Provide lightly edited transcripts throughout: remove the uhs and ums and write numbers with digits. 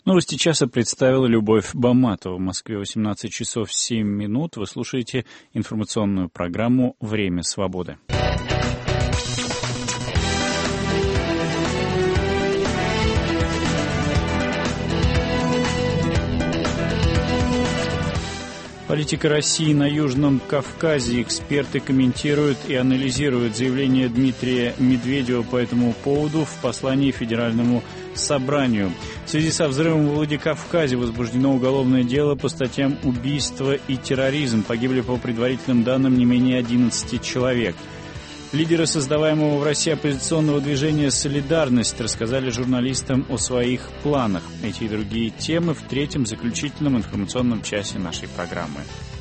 Новости часа представила Любовь Баматова. В Москве 18 часов 7 минут. Вы слушаете информационную программу «Время свободы». Политика России на Южном Кавказе. Эксперты комментируют и анализируют заявление Дмитрия Медведева по этому поводу в послании Федеральному собранию. В связи со взрывом в Владикавказе возбуждено уголовное дело по статьям убийство и терроризм. Погибли по предварительным данным не менее 11 человек. Лидеры создаваемого в России оппозиционного движения «Солидарность» рассказали журналистам о своих планах. Эти и другие темы в третьем заключительном информационном часе нашей программы.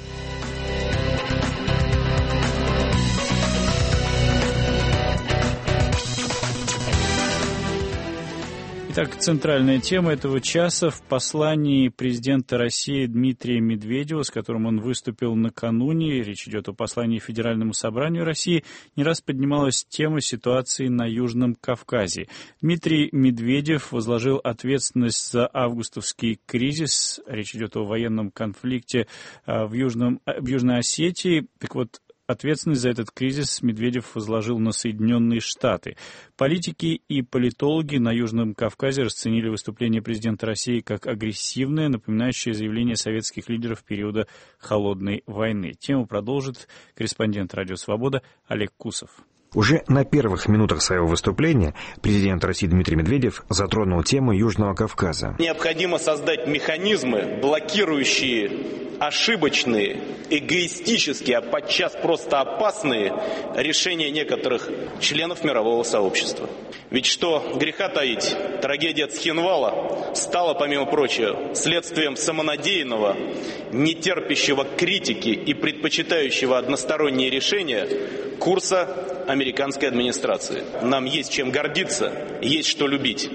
Итак, центральная тема этого часа в послании президента России Дмитрия Медведева, с которым он выступил накануне, речь идет о послании Федеральному собранию России, не раз поднималась тема ситуации на Южном Кавказе. Дмитрий Медведев возложил ответственность за августовский кризис, речь идет о военном конфликте в Южной Осетии. Так вот, ответственность за этот кризис Медведев возложил на Соединенные Штаты. Политики и политологи на Южном Кавказе расценили выступление президента России как агрессивное, напоминающее заявление советских лидеров периода Холодной войны. Тему продолжит корреспондент «Радио Свобода» Олег Кусов. Уже на первых минутах своего выступления президент России Дмитрий Медведев затронул тему Южного Кавказа. Необходимо создать механизмы, блокирующие ошибочные, эгоистические, а подчас просто опасные решения некоторых членов мирового сообщества. Ведь что греха таить, трагедия Цхинвала стала, помимо прочего, следствием самонадеянного, нетерпящего критики и предпочитающего односторонние решения курса американской администрации. Нам есть чем гордиться, есть что любить.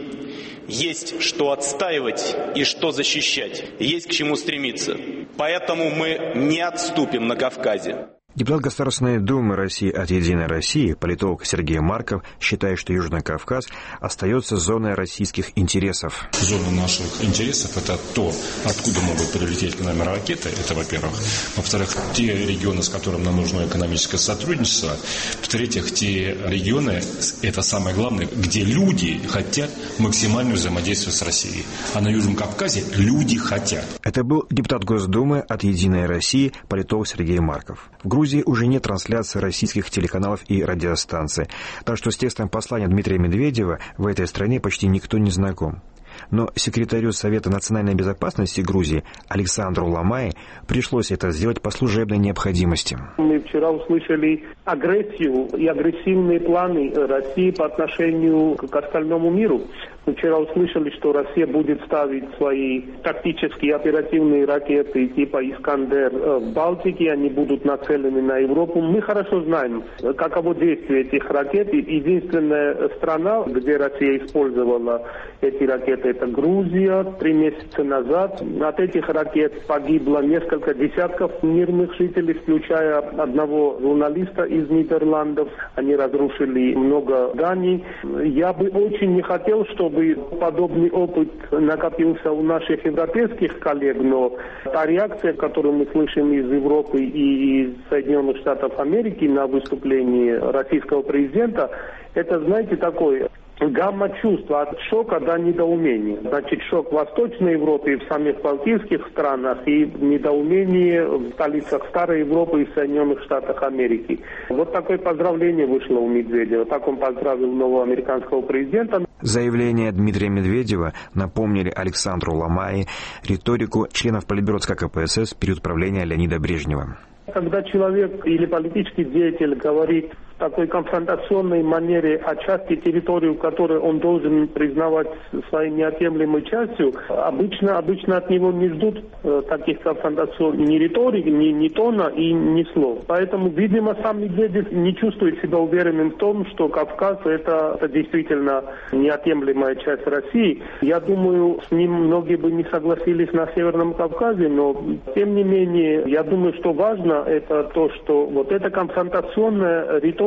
Есть что отстаивать и что защищать. Есть к чему стремиться. Поэтому мы не отступим на Кавказе. Депутат Государственной Думы России от «Единой России», политолог Сергей Марков, считает, что Южный Кавказ остается зоной российских интересов. Зона наших интересов – это то, откуда могут прилететь к нам ракеты, это во-первых. Во-вторых, те регионы, с которыми нам нужно экономическое сотрудничество. В-третьих, те регионы, это самое главное, где люди хотят максимального взаимодействия с Россией. А на Южном Кавказе люди хотят. Это был депутат Госдумы от «Единой России», политолог Сергей Марков. В Грузии уже нет трансляции российских телеканалов и радиостанций, так что с текстом послания Дмитрия Медведева в этой стране почти никто не знаком. Но секретарю Совета национальной безопасности Грузии Александру Ламае пришлось это сделать по служебной необходимости. Мы вчера услышали агрессию и агрессивные планы России по отношению к остальному миру. Мы вчера услышали, что Россия будет ставить свои тактические оперативные ракеты типа «Искандер» в Балтике, они будут нацелены на Европу. Мы хорошо знаем, каково действие этих ракет. Единственная страна, где Россия использовала эти ракеты, это Грузия. 3 месяца назад от этих ракет погибло несколько десятков мирных жителей, включая одного журналиста из Нидерландов. Они разрушили много зданий. Я бы очень не хотел, чтобы подобный опыт накопился у наших европейских коллег, но та реакция, которую мы слышим из Европы и из Соединенных Штатов Америки на выступление российского президента, это, знаете, такой гамма чувств от шока до недоумения. Значит, шок в Восточной Европе и в самих балтийских странах, и недоумение в столицах Старой Европы и в Соединенных Штатах Америки. Вот такое поздравление вышло у Медведева. Так он поздравил нового американского президента. Заявление Дмитрия Медведева напомнили Александру Ламае риторику членов Политбюро ЦК КПСС в период правления Леонида Брежнева. Когда человек или политический деятель говорит в такой конфронтационной манере о части территории, которую он должен признавать своей неотъемлемой частью, обычно от него не ждут таких конфронтационных ни риторики, ни тона и ни слов. Поэтому, видимо, сам Медведев не чувствует себя уверенным в том, что Кавказ это действительно неотъемлемая часть России. Я думаю, с ним многие бы не согласились на Северном Кавказе, но тем не менее, я думаю, что важно это то, что вот эта конфронтационная риторика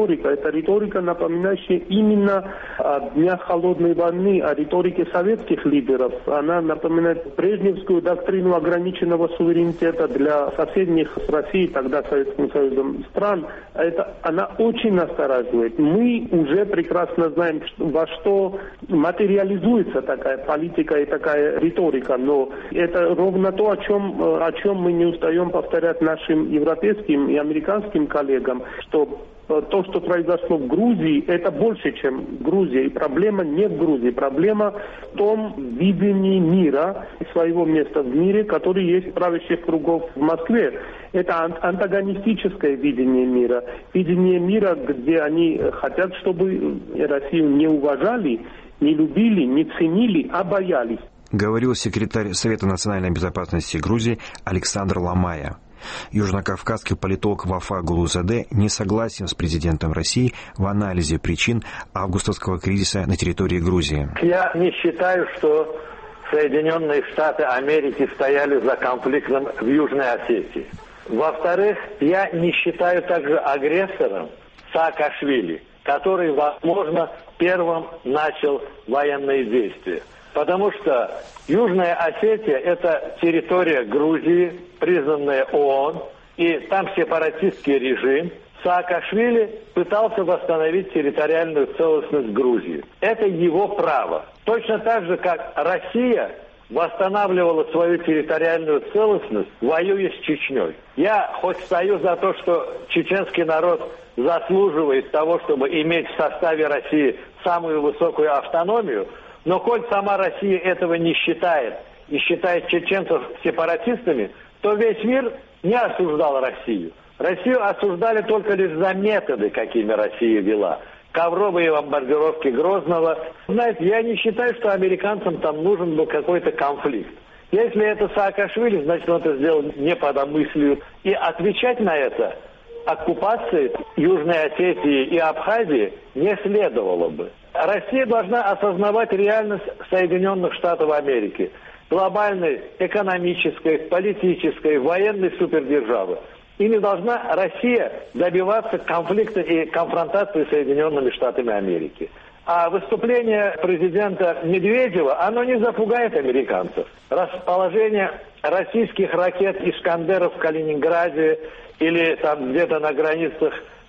риторика. Это риторика, напоминающая именно о днях холодной войны, о риторике советских лидеров. Она напоминает брежневскую доктрину ограниченного суверенитета для соседних с Россией, тогда Советским Союзом, стран. Она очень настораживает. Мы уже прекрасно знаем, во что материализуется такая политика и такая риторика, но это ровно то, о чем мы не устаем повторять нашим европейским и американским коллегам, что то, что произошло в Грузии, это больше, чем Грузия. И проблема не в Грузии. Проблема в том видении мира, своего места в мире, который есть в правящих кругов в Москве. Это антагонистическое видение мира. Видение мира, где они хотят, чтобы Россию не уважали, не любили, не ценили, а боялись. Говорил секретарь Совета национальной безопасности Грузии Александр Ломая. Южнокавказский политолог Вафа Гулузаде не согласен с президентом России в анализе причин августовского кризиса на территории Грузии. Я не считаю, что Соединенные Штаты Америки стояли за конфликтом в Южной Осетии. Во-вторых, я не считаю также агрессором Саакашвили, который, возможно, первым начал военные действия. Потому что Южная Осетия – это территория Грузии, признанная ООН, и там сепаратистский режим. Саакашвили пытался восстановить территориальную целостность Грузии. Это его право. Точно так же, как Россия восстанавливала свою территориальную целостность, воюя с Чечней. Я хоть стою за то, что чеченский народ заслуживает того, чтобы иметь в составе России самую высокую автономию, но коль сама Россия этого не считает и считает чеченцев сепаратистами, то весь мир не осуждал Россию. Россию осуждали только лишь за методы, какими Россия вела. Ковровые бомбардировки Грозного. Знаете, я не считаю, что американцам там нужен был какой-то конфликт. Если это Саакашвили, значит, он это сделал не по домыслию. И отвечать на это оккупацией Южной Осетии и Абхазии не следовало бы. Россия должна осознавать реальность Соединенных Штатов Америки. Глобальной экономической, политической, военной супердержавы. И не должна Россия добиваться конфликта и конфронтации с Соединенными Штатами Америки. А выступление президента Медведева, оно не запугает американцев. Расположение российских ракет «Искандеров» в Калининграде или там где-то на границах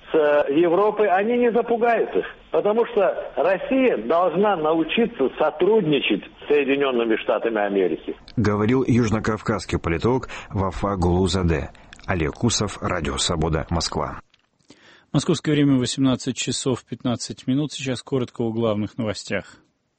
с Европой, они не запугают их. Потому что Россия должна научиться сотрудничать с Соединенными Штатами Америки. Говорил южнокавказский политолог Вафа Гулузаде. Олег Кусов, Радио Свобода, Москва. Московское время 18 часов 15 минут. Сейчас коротко о главных новостях.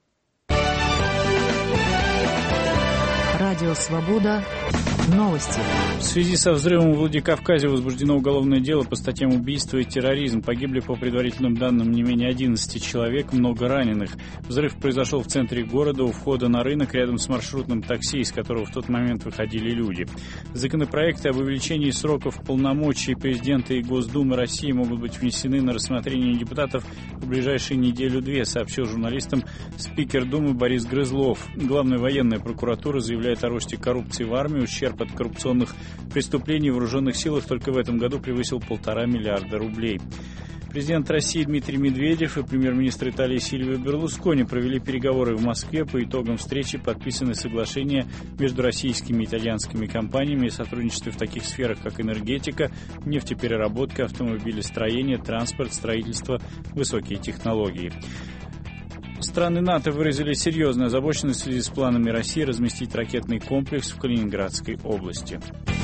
Радио Свобода. Новости. В связи со взрывом в Владикавказе возбуждено уголовное дело по статьям убийства и терроризм. Погибли, по предварительным данным, не менее 11 человек, много раненых. Взрыв произошел в центре города, у входа на рынок, рядом с маршрутным такси, из которого в тот момент выходили люди. Законопроекты об увеличении сроков полномочий президента и Госдумы России могут быть внесены на рассмотрение депутатов в ближайшие неделю-две, сообщил журналистам спикер Думы Борис Грызлов. Главная военная прокуратура заявляет о росте коррупции в армии. Ущерб от коррупционных преступлений в вооруженных силах только в этом году превысил 1,5 миллиарда рублей. Президент России Дмитрий Медведев и премьер-министр Италии Сильвио Берлускони провели переговоры в Москве. По итогам встречи подписаны соглашения между российскими и итальянскими компаниями о сотрудничестве в таких сферах, как энергетика, нефтепереработка, автомобилестроение, транспорт, строительство, высокие технологии. Страны НАТО выразили серьезную озабоченность в связи с планами России разместить ракетный комплекс в Калининградской области.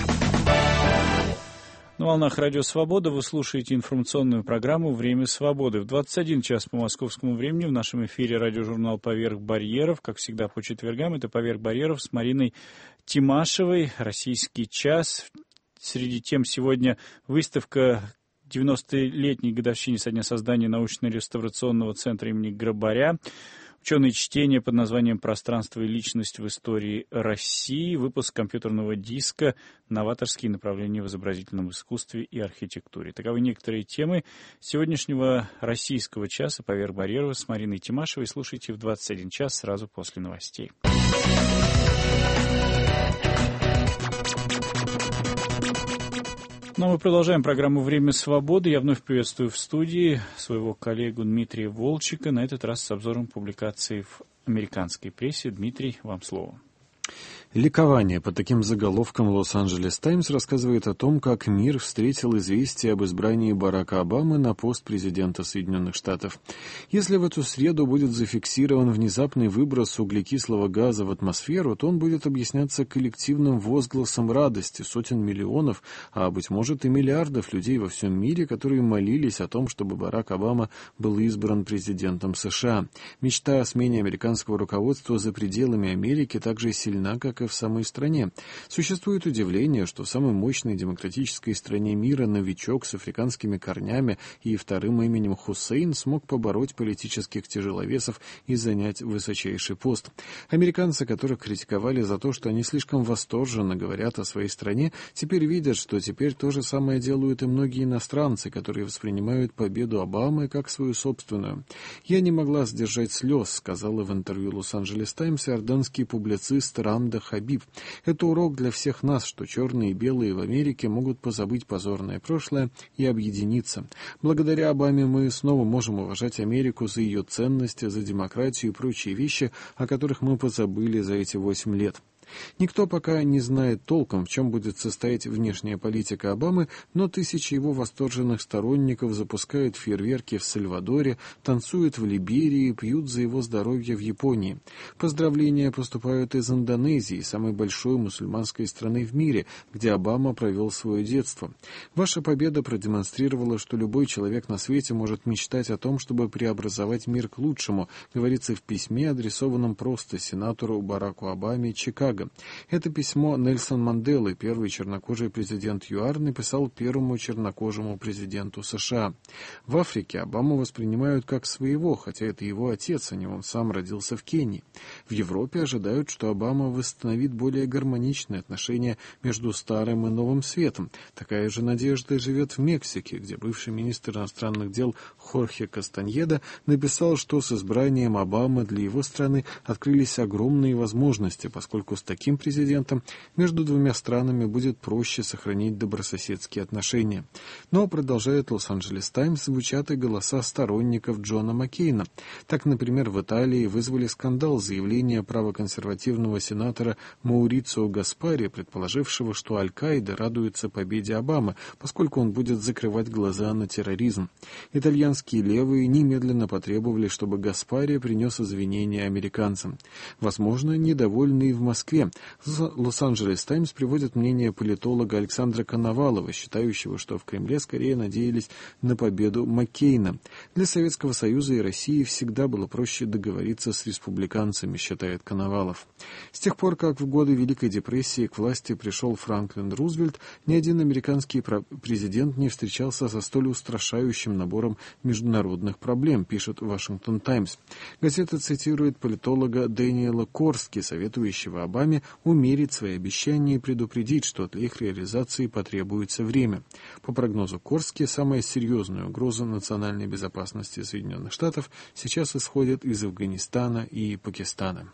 На волнах Радио Свобода вы слушаете информационную программу «Время свободы». В 21 час по московскому времени в нашем эфире радиожурнал «Поверх барьеров». Как всегда по четвергам это «Поверх барьеров» с Мариной Тимашевой. «Российский час». Среди тем сегодня выставка 90-летней годовщине со дня создания научно-реставрационного центра имени Грабаря. Ученые чтения под названием «Пространство и личность в истории России», выпуск компьютерного диска, новаторские направления в изобразительном искусстве и архитектуре. Таковы некоторые темы сегодняшнего российского часа «Поверх барьеров» с Мариной Тимашевой. Слушайте в 21 час сразу после новостей. Ну, мы продолжаем программу «Время свободы». Я вновь приветствую в студии своего коллегу Дмитрия Волчика, на этот раз с обзором публикаций в американской прессе. Дмитрий, вам слово. Ликование под таким заголовком «Лос-Анджелес Таймс» рассказывает о том, как мир встретил известие об избрании Барака Обамы на пост президента Соединенных Штатов. Если в эту среду будет зафиксирован внезапный выброс углекислого газа в атмосферу, то он будет объясняться коллективным возгласом радости сотен миллионов, а, быть может, и миллиардов людей во всем мире, которые молились о том, чтобы Барак Обама был избран президентом США. Мечта о смене американского руководства за пределами Америки так же сильна, как и в самой стране. Существует удивление, что в самой мощной демократической стране мира новичок с африканскими корнями и вторым именем Хусейн смог побороть политических тяжеловесов и занять высочайший пост. Американцы, которых критиковали за то, что они слишком восторженно говорят о своей стране, теперь видят, что теперь то же самое делают и многие иностранцы, которые воспринимают победу Обамы как свою собственную. «Я не могла сдержать слез», сказала в интервью «Лос-Анджелес Таймс» иорданский публицист Ранда Хабиб. Это урок для всех нас, что черные и белые в Америке могут позабыть позорное прошлое и объединиться. Благодаря Обаме мы снова можем уважать Америку за ее ценности, за демократию и прочие вещи, о которых мы позабыли за эти 8 лет. Никто пока не знает толком, в чем будет состоять внешняя политика Обамы, но тысячи его восторженных сторонников запускают фейерверки в Сальвадоре, танцуют в Либерии, пьют за его здоровье в Японии. Поздравления поступают из Индонезии, самой большой мусульманской страны в мире, где Обама провел свое детство. Ваша победа продемонстрировала, что любой человек на свете может мечтать о том, чтобы преобразовать мир к лучшему, говорится в письме, адресованном просто сенатору Бараку Обаме, Чикаго. Это письмо Нельсон Манделы, первый чернокожий президент ЮАР, написал первому чернокожему президенту США. В Африке Обаму воспринимают как своего, хотя это его отец, а не он сам родился в Кении. В Европе ожидают, что Обама восстановит более гармоничные отношения между Старым и Новым Светом. Такая же надежда живет в Мексике, где бывший министр иностранных дел Хорхе Кастаньеда написал, что с избранием Обамы для его страны открылись огромные возможности, поскольку с таким президентом между двумя странами будет проще сохранить добрососедские отношения. Но, продолжает Лос-Анджелес Таймс, звучат и голоса сторонников Джона Маккейна. Так, например, в Италии вызвали скандал заявления правоконсервативного сенатора Маурицио Гаспари, предположившего, что Аль-Каида радуется победе Обамы, поскольку он будет закрывать глаза на терроризм. Итальянские левые немедленно потребовали, чтобы Гаспари принес извинения американцам. Возможно, недовольны и в Москве. Лос-Анджелес Таймс приводит мнение политолога Александра Коновалова, считающего, что в Кремле скорее надеялись на победу Маккейна. Для Советского Союза и России всегда было проще договориться с республиканцами, считает Коновалов. С тех пор, как в годы Великой депрессии к власти пришел Франклин Рузвельт, ни один американский президент не встречался со столь устрашающим набором международных проблем, пишет Вашингтон Таймс. Газета цитирует политолога Дэниела Корски, советующего Обаме умерить свои обещания и предупредить, что для их реализации потребуется время. По прогнозу Корски, самая серьезная угроза национальной безопасности Соединенных Штатов сейчас исходит из Афганистана и Пакистана.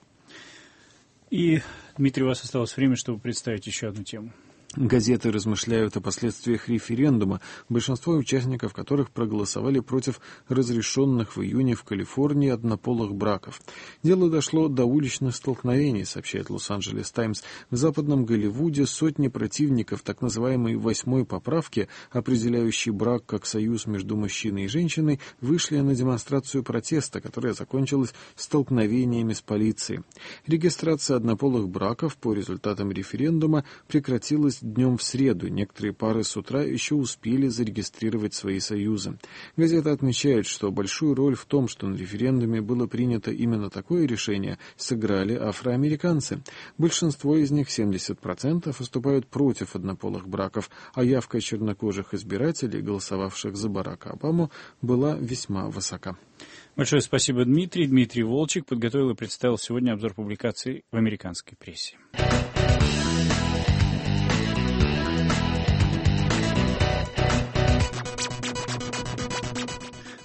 И, Дмитрий, у вас осталось время, чтобы представить еще одну тему. Газеты размышляют о последствиях референдума, большинство участников которых проголосовали против разрешенных в июне в Калифорнии однополых браков. Дело дошло до уличных столкновений, сообщает Лос-Анджелес Таймс. В западном Голливуде сотни противников так называемой 8-й поправки, определяющей брак как союз между мужчиной и женщиной, вышли на демонстрацию протеста, которая закончилась столкновениями с полицией. Регистрация однополых браков по результатам референдума прекратилась днем в среду. Некоторые пары с утра еще успели зарегистрировать свои союзы. Газета отмечает, что большую роль в том, что на референдуме было принято именно такое решение, сыграли афроамериканцы. Большинство из них, 70%, выступают против однополых браков, а явка чернокожих избирателей, голосовавших за Барака Обаму, была весьма высока. Большое спасибо, Дмитрий. Дмитрий Волчик подготовил и представил сегодня обзор публикаций в американской прессе.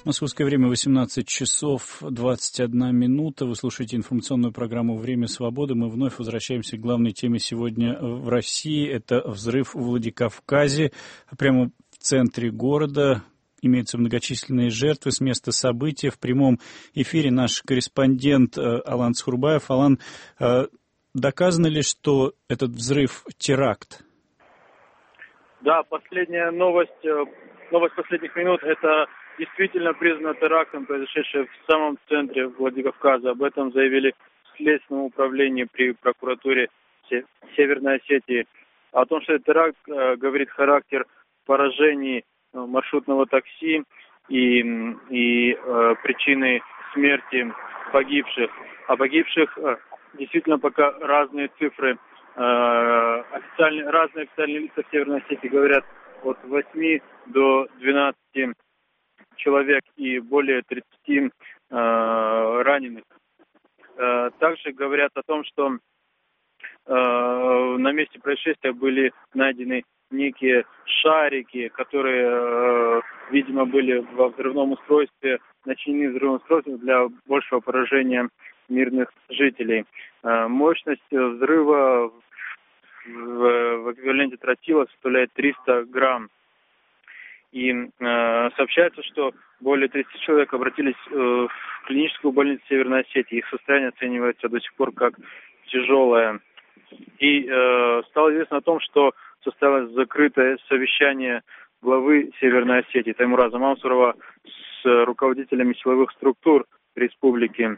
Московское время 18 часов 21 минута. Вы слушаете информационную программу «Время свободы». Мы вновь возвращаемся к главной теме сегодня в России. Это взрыв в Владикавказе, прямо в центре города. Имеются многочисленные жертвы с места события. В прямом эфире наш корреспондент Алан Схурбаев. Алан, доказано ли, что этот взрыв теракт? Да, последняя новость последних минут – это действительно признано терактом, произошедшее в самом центре Владикавказа. Об этом заявили в Следственном управлении при прокуратуре Северной Осетии. О том, что это теракт, говорит характер поражений маршрутного такси и причины смерти погибших. О погибших действительно пока разные цифры. Разные официальные лица в Северной Осетии говорят от 8 до 12 человек и более 30 раненых. Также говорят о том, что на месте происшествия были найдены некие шарики, которые, видимо, были во взрывном устройстве, начинены взрывным устройством для большего поражения мирных жителей. Мощность взрыва в эквиваленте тротила составляет 300 грамм. И сообщается, что более 30 человек обратились в клиническую больницу Северной Осетии. Их состояние оценивается до сих пор как тяжелое. И стало известно о том, что состоялось закрытое совещание главы Северной Осетии Таймураза Замансурова с руководителями силовых структур республики.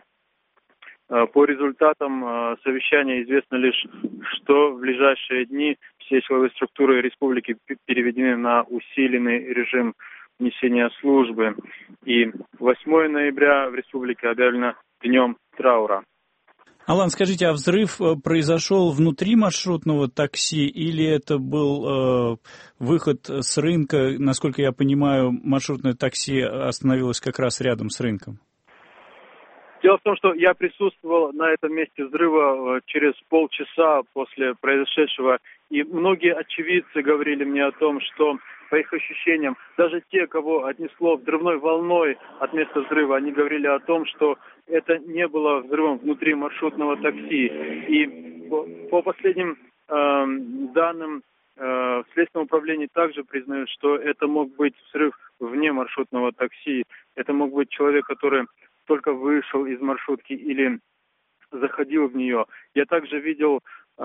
По результатам совещания известно лишь, что в ближайшие дни все силовые структуры республики переведены на усиленный режим несения службы. И 8 ноября в республике объявлено днем траура. Алан, скажите, а взрыв произошел внутри маршрутного такси или это был выход с рынка? Насколько я понимаю, маршрутное такси остановилось как раз рядом с рынком. Дело в том, что я присутствовал на этом месте взрыва через полчаса после произошедшего, и многие очевидцы говорили мне о том, что, по их ощущениям, даже те, кого отнесло взрывной волной от места взрыва, они говорили о том, что это не было взрывом внутри маршрутного такси. И по последним данным в Следственном управлении также признают, что это мог быть взрыв вне маршрутного такси. Это мог быть человек, который только вышел из маршрутки или заходил в нее. Я также видел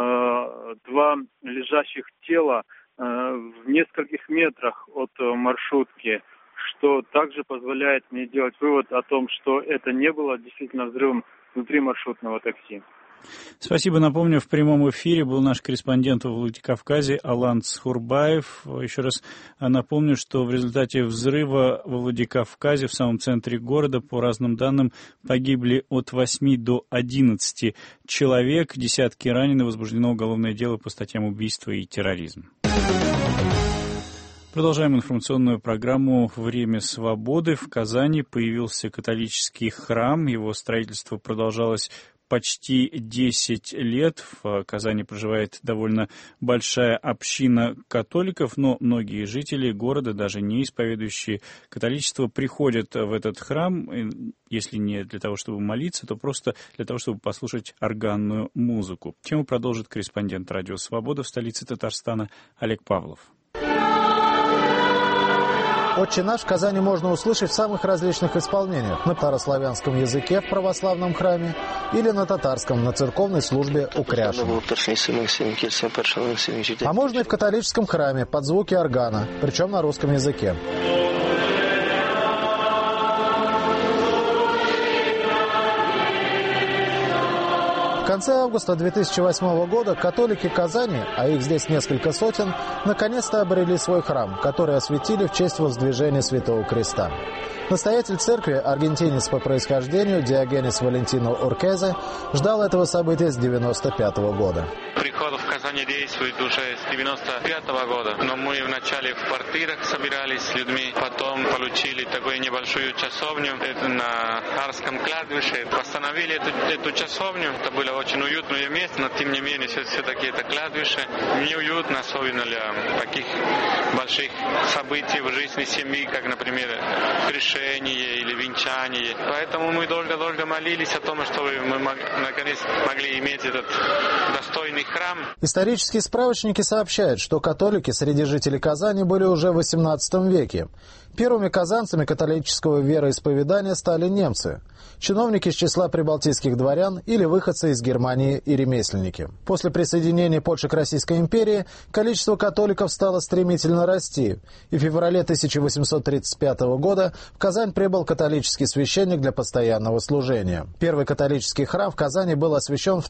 2 лежащих тела в нескольких метрах от маршрутки, что также позволяет мне делать вывод о том, что это не было действительно взрывом внутри маршрутного такси. Спасибо. Напомню, в прямом эфире был наш корреспондент в Владикавказе Алан Схурбаев. Еще раз напомню, что в результате взрыва во Владикавказе, в самом центре города, по разным данным, погибли от 8 до 11 человек, десятки ранены, возбуждено уголовное дело по статьям убийства и терроризм. Продолжаем информационную программу «Время свободы». В Казани появился католический храм. Его строительство продолжалось почти 10 лет. В Казани проживает довольно большая община католиков, но многие жители города, даже не исповедующие католичество, приходят в этот храм, если не для того, чтобы молиться, то просто для того, чтобы послушать органную музыку. Тему продолжит корреспондент Радио Свобода в столице Татарстана Олег Павлов. «Отче наш» в Казани можно услышать в самых различных исполнениях. На старославянском языке в православном храме или на татарском на церковной службе у Кряшина. А можно и в католическом храме под звуки органа, причем на русском языке. В конце августа 2008 года католики Казани, а их здесь несколько сотен, наконец-то обрели свой храм, который осветили в честь воздвижения Святого Креста. Настоятель церкви, аргентинец по происхождению Диогенес Валентино Уркезе, ждал этого события с 1995 года. Приход в Казани действует уже с 1995 года, но мы вначале в квартирах собирались с людьми, потом получили такую небольшую часовню на Арском кладбище, восстановили эту часовню. Это было очень уютное место, но тем не менее все-таки это кладбище. Неуютно, особенно для таких больших событий в жизни семьи, как, например, крещение или венчание. Поэтому мы долго-долго молились о том, чтобы мы наконец могли иметь этот достойный храм. Исторические справочники сообщают, что католики среди жителей Казани были уже в XVIII веке. Первыми казанцами католического вероисповедания стали немцы, чиновники из числа прибалтийских дворян или выходцы из Германии и ремесленники. После присоединения Польши к Российской империи количество католиков стало стремительно расти, и в феврале 1835 года в Казань прибыл католический священник для постоянного служения. Первый католический храм в Казани был освящен в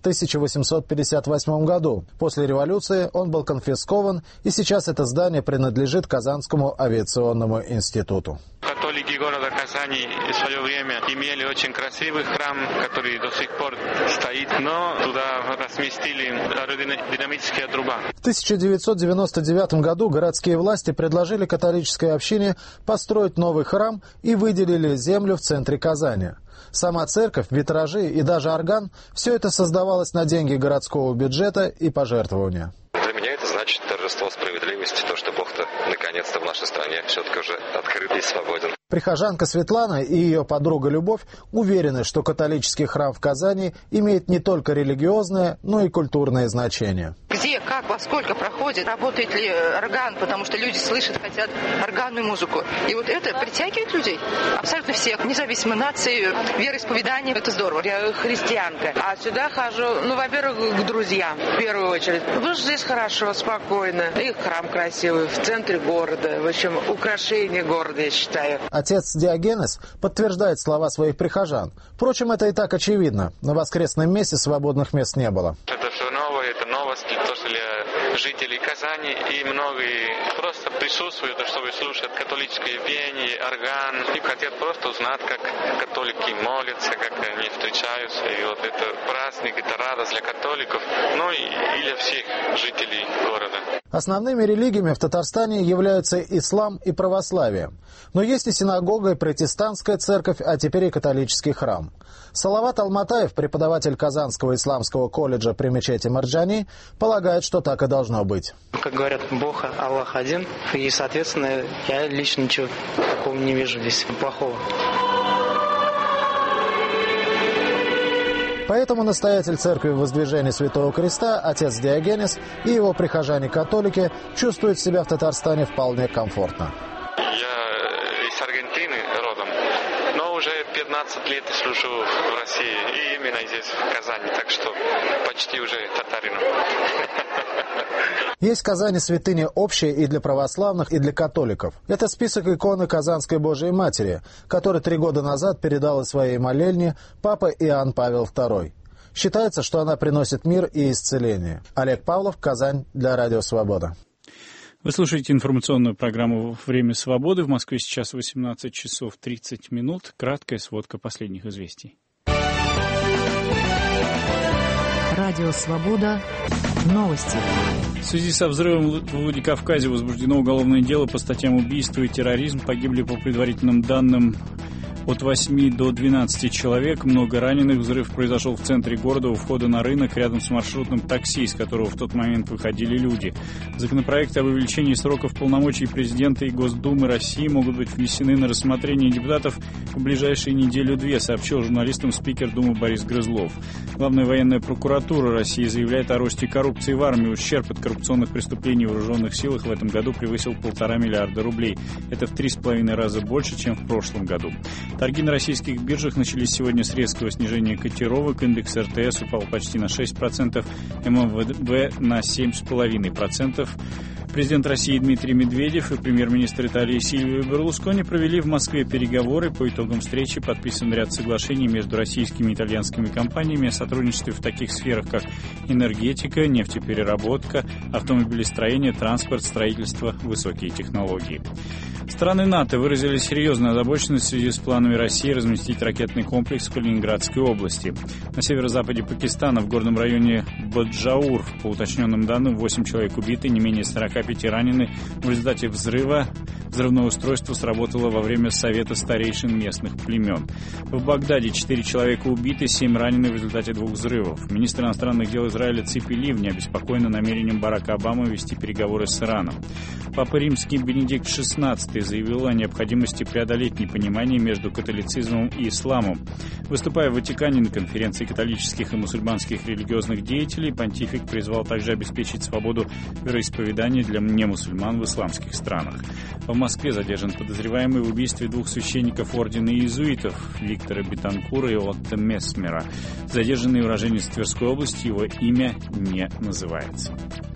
1858 году. После революции он был конфискован, и сейчас это здание принадлежит Казанскому авиационному институту. Католики города Казани в свое время имели очень красивый храм, который до сих пор стоит, но туда разместили аэродинамические труба. В 1999 году городские власти предложили католической общине построить новый храм и выделили землю в центре Казани. Сама церковь, витражи и даже орган – все это создавалось на деньги городского бюджета и пожертвования. Для меня это значит торжество справедливости, то, что Бог-то наконец-то в нашей стране все-таки уже открыт и свободен. Прихожанка Светлана и ее подруга Любовь уверены, что католический храм в Казани имеет не только религиозное, но и культурное значение. Где, как, во сколько проходит, работает ли орган, потому что люди слышат, хотят органную музыку. И вот это притягивает людей, абсолютно всех, независимо нации, вероисповедания. Это здорово. Я христианка, а сюда хожу, во-первых, к друзьям, в первую очередь. Потому что здесь хорошо, спокойно. И храм красивый, в центре города. В общем, украшение города, я считаю. Отец Диогенес подтверждает слова своих прихожан. Впрочем, это и так очевидно. На воскресном месте свободных мест не было. Это все новое, это новость тоже для жителей Казани. И многие просто присутствуют, чтобы слушать католическое пение, орган. И хотят просто узнать, как католики молятся, как они встречаются. И вот это праздник, это радость для католиков, ну и для всех жителей города. Основными религиями в Татарстане являются ислам и православие. Но есть и синагога, и протестантская церковь, а теперь и католический храм. Салават Алматаев, преподаватель Казанского исламского колледжа при мечети Марджани, полагает, что так и должно быть. Как говорят, Бог, Аллах один, и, соответственно, я лично ничего такого не вижу здесь плохого. Поэтому настоятель церкви Воздвижения Святого Креста, отец Диогенес и его прихожане-католики чувствуют себя в Татарстане вполне комфортно. Я из Аргентины родом, но уже 15 лет служу в России, и именно здесь, в Казани, так что почти уже татарин. Есть в Казани святыни общие и для православных, и для католиков. Это список иконы Казанской Божией Матери, который 3 года назад передал из своей молельни папа Иоанн Павел II. Считается, что она приносит мир и исцеление. Олег Павлов, Казань, для Радио Свобода. Вы слушаете информационную программу «Время свободы». В Москве сейчас 18 часов 30 минут. Краткая сводка последних известий. Радио Свобода. Новости. В связи со взрывом в Владикавказе возбуждено уголовное дело по статьям убийства и терроризм. Погибли, по предварительным данным, от 8 до 12 человек, много раненых. Взрыв произошел в центре города у входа на рынок, рядом с маршрутным такси, из которого в тот момент выходили люди. Законопроекты об увеличении сроков полномочий президента и Госдумы России могут быть внесены на рассмотрение депутатов в ближайшие неделю-две, сообщил журналистам спикер Думы Борис Грызлов. Главная военная прокуратура России заявляет о росте коррупции в армии. Ущерб от коррупционных преступлений в вооруженных силах в этом году превысил 1,5 миллиарда рублей. Это в 3,5 раза больше, чем в прошлом году. Торги на российских биржах начались сегодня с резкого снижения котировок. Индекс РТС упал почти на 6%, ММВБ на 7,5%. Президент России Дмитрий Медведев и премьер-министр Италии Сильвио Берлускони провели в Москве переговоры. По итогам встречи подписан ряд соглашений между российскими и итальянскими компаниями о сотрудничестве в таких сферах, как энергетика, нефтепереработка, автомобилестроение, транспорт, строительство, высокие технологии. Страны НАТО выразили серьезную озабоченность в связи с планами России разместить ракетный комплекс в Калининградской области. На северо-западе Пакистана, в горном районе Боджаур, по уточненным данным, 8 человек убиты, не менее 45 ранены в результате взрыва Взрывное устройство сработало во время совета старейшин местных племен. В Багдаде 4 человека убиты, 7 ранены в результате 2 взрывов. Министр иностранных дел Израиля Ципи Ливни обеспокоена намерением Барака Обамы вести переговоры с Ираном. Папа Римский Бенедикт XVI заявил о необходимости преодолеть непонимание между католицизмом и исламом. Выступая в Ватикане на конференции католических и мусульманских религиозных деятелей, понтифик призвал также обеспечить свободу вероисповедания для немусульман в исламских странах. В Москве задержан подозреваемый в убийстве 2 священников ордена иезуитов Виктора Бетанкура и Отто Месмера. Задержанный уроженец Тверской области, его имя не называется.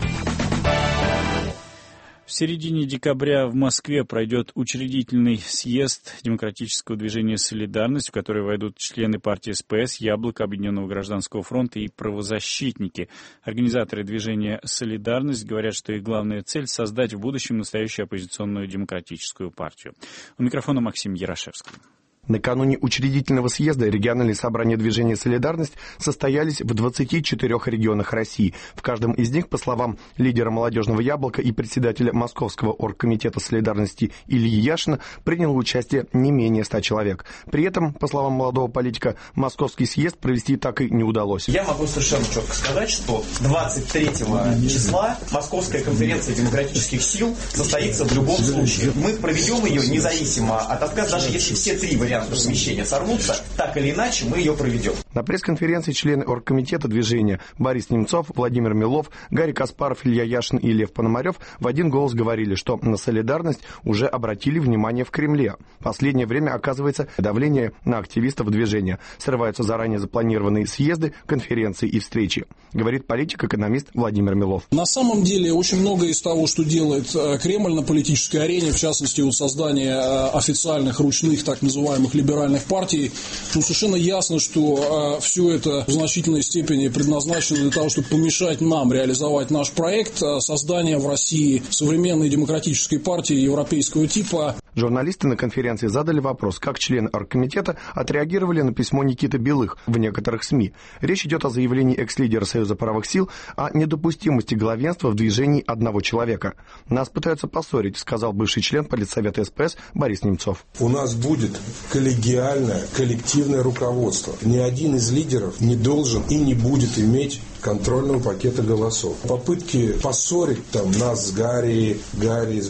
В середине декабря в Москве пройдет учредительный съезд демократического движения «Солидарность», в который войдут члены партии СПС, Яблоко, Объединенного гражданского фронта и правозащитники. Организаторы движения «Солидарность» говорят, что их главная цель — создать в будущем настоящую оппозиционную демократическую партию. У микрофона Максим Ярошевский. Накануне учредительного съезда региональные собрания движения «Солидарность» состоялись в 24 регионах России. В каждом из них, по словам лидера «Молодежного яблока» и председателя Московского оргкомитета солидарности Ильи Яшина, приняло участие не менее 100 человек. При этом, по словам молодого политика, московский съезд провести так и не удалось. Я могу совершенно четко сказать, что 23 числа Московская конференция демократических сил состоится в любом случае. Мы проведем ее независимо от отказа, даже если все 3 варианта совмещения сорвутся, так или иначе мы ее проведем. На пресс-конференции члены оргкомитета движения Борис Немцов, Владимир Милов, Гарри Каспаров, Илья Яшин и Лев Пономарев в один голос говорили, что на солидарность уже обратили внимание в Кремле. В последнее время оказывается давление на активистов движения. Срываются заранее запланированные съезды, конференции и встречи, говорит политик-экономист Владимир Милов. На самом деле очень многое из того, что делает Кремль на политической арене, в частности создание официальных ручных так называемых либеральных партий, совершенно ясно, что все это в значительной степени предназначено для того, чтобы помешать нам реализовать наш проект создания в России современной демократической партии европейского типа. Журналисты на конференции задали вопрос, как члены оргкомитета отреагировали на письмо Никиты Белых в некоторых СМИ. Речь идет о заявлении экс-лидера Союза правых сил о недопустимости главенства в движении одного человека. Нас пытаются поссорить, сказал бывший член Политсовета СПС Борис Немцов. У нас будет коллегиальное, коллективное руководство. Ни один из лидеров не должен и не будет иметь контрольного пакета голосов. Попытки поссорить там нас с Гарри с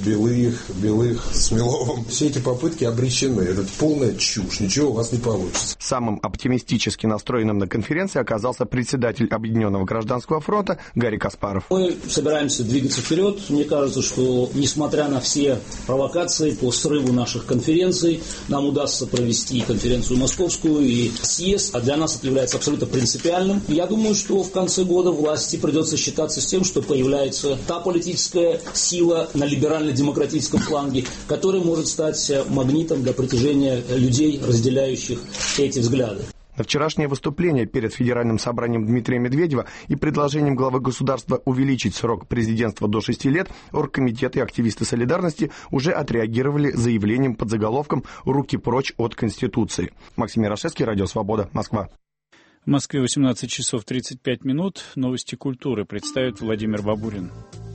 Белых с Миловым, все эти попытки обречены. Это полная чушь, ничего у вас не получится. Самым оптимистически настроенным на конференции оказался председатель Объединенного гражданского фронта Гарри Каспаров. Мы собираемся двигаться вперед. Мне кажется, что несмотря на все провокации по срыву наших конференций, нам удастся провести конференцию московскую и съезд. А для нас это является абсолютно принципиальным. Я думаю, что в конце года власти придется считаться с тем, что появляется та политическая сила на либерально-демократическом фланге, которая может стать магнитом для притяжения людей, разделяющих эти взгляды. На вчерашнее выступление перед Федеральным собранием Дмитрия Медведева и предложением главы государства увеличить срок президентства до 6 лет оргкомитет и активисты «Солидарности» уже отреагировали заявлением под заголовком «Руки прочь от Конституции». Максим Ярошевский, Радио Свобода, Москва. В Москве 18 часов 35 минут. Новости культуры представит Владимир Бабурин.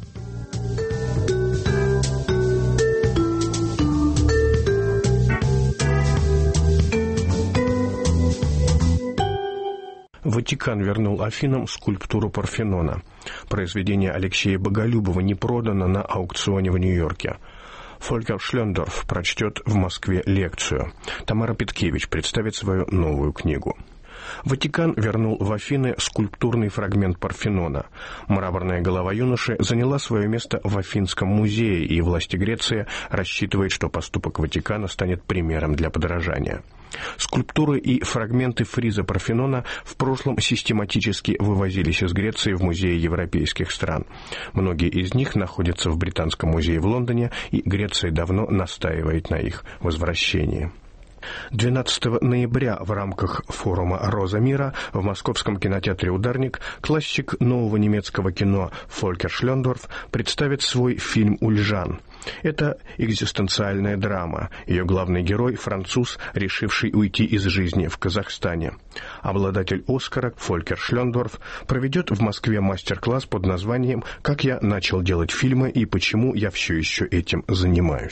Ватикан вернул Афинам скульптуру Парфенона. Произведение Алексея Боголюбова не продано на аукционе в Нью-Йорке. Фолькер Шлендорф прочтет в Москве лекцию. Тамара Петкевич представит свою новую книгу. Ватикан вернул в Афины скульптурный фрагмент Парфенона. Мраморная голова юноши заняла свое место в Афинском музее, и власти Греции рассчитывают, что поступок Ватикана станет примером для подражания. Скульптуры и фрагменты фриза Парфенона в прошлом систематически вывозились из Греции в музеи европейских стран. Многие из них находятся в Британском музее в Лондоне, и Греция давно настаивает на их возвращении. 12 ноября в рамках форума «Роза мира» в московском кинотеатре «Ударник» классик нового немецкого кино Фолькер Шлендорф представит свой фильм «Ульжан». Это экзистенциальная драма. Ее главный герой – француз, решивший уйти из жизни в Казахстане. Обладатель «Оскара» Фолькер Шлендорф проведет в Москве мастер-класс под названием «Как я начал делать фильмы и почему я все еще этим занимаюсь».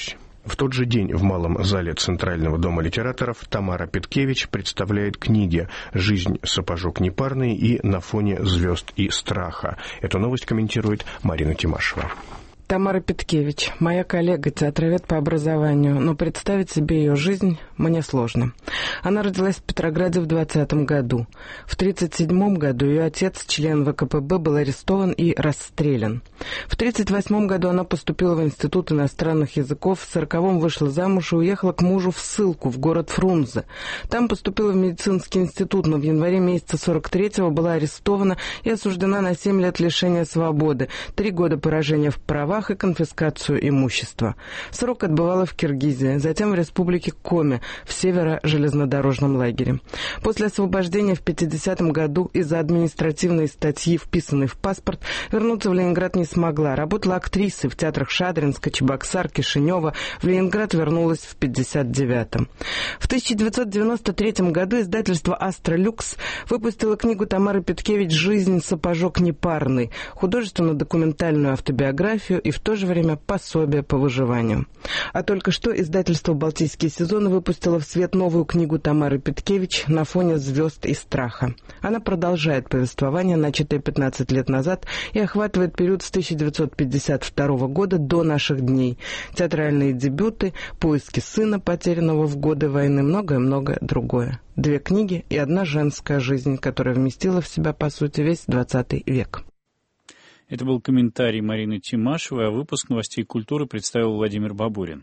В тот же день в Малом зале Центрального дома литераторов Тамара Петкевич представляет книги «Жизнь сапожок непарный» и «На фоне звезд и страха». Эту новость комментирует Марина Тимашева. Тамара Петкевич, моя коллега, театровед по образованию, но представить себе ее жизнь мне сложно. Она родилась в Петрограде в 20 году. В 1937 году ее отец, член ВКПБ, был арестован и расстрелян. В 1938 году она поступила в Институт иностранных языков, в 1940-м вышла замуж и уехала к мужу в ссылку в город Фрунзе. Там поступила в медицинский институт, но в январе месяца 1943-го была арестована и осуждена на 7 лет лишения свободы, 3 года поражения в правах и конфискацию имущества. Срок отбывала в Киргизии, затем в республике Коми, в северо-железнодорожном лагере. После освобождения в 1950 году из-за административной статьи, вписанной в паспорт, вернуться в Ленинград не смогла. Работала актрисой в театрах Шадринска, Чебоксар, Кишинева. В Ленинград вернулась в 1959-м. В 1993 году издательство «Астра Люкс» выпустило книгу Тамары Петкевич «Жизнь сапожок непарный», художественно-документальную автобиографию и в то же время пособие по выживанию. А только что издательство «Балтийские сезоны» выпустило в свет новую книгу Тамары Петкевич «На фоне звезд и страха». Она продолжает повествование, начатое 15 лет назад, и охватывает период с 1952 года до наших дней. Театральные дебюты, поиски сына, потерянного в годы войны, многое-многое другое. 2 книги и 1 женская жизнь, которая вместила в себя, по сути, весь 20 век. Это был комментарий Марины Тимашевой, а выпуск новостей культуры представил Владимир Бабурин.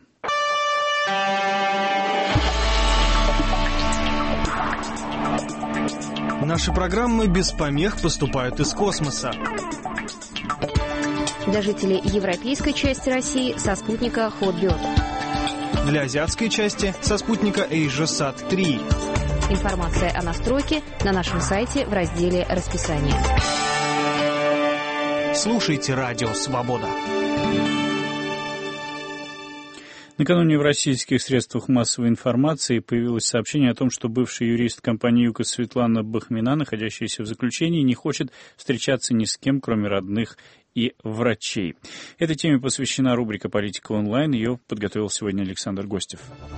Наши программы без помех поступают из космоса. Для жителей европейской части России со спутника Hotbird. Для азиатской части со спутника AsiaSat 3. Информация о настройке на нашем сайте в разделе «Расписание». Слушайте «Радио Свобода». Накануне в российских средствах массовой информации появилось сообщение о том, что бывший юрист компании ЮКОС Светлана Бахмина, находящаяся в заключении, не хочет встречаться ни с кем, кроме родных и врачей. Этой теме посвящена рубрика «Политика онлайн». Ее подготовил сегодня Александр Гостев.